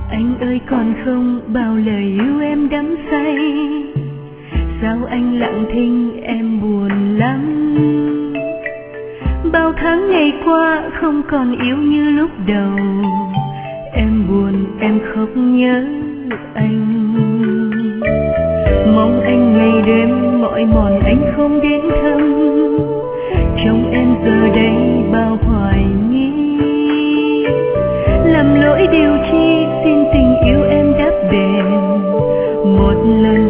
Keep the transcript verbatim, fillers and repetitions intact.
Anh ơi còn không bao lời yêu em đắm say, sao anh lặng thinh em buồn lắm. Bao tháng ngày qua không còn yêu như lúc đầu, em buồn em khóc nhớ anh. Mong anh ngày đêm mỏi mòn anh không đến thăm, trong em giờ đây bao hoài nghi. Làm lỗi điều chi xin tình yêu em đáp đền một lần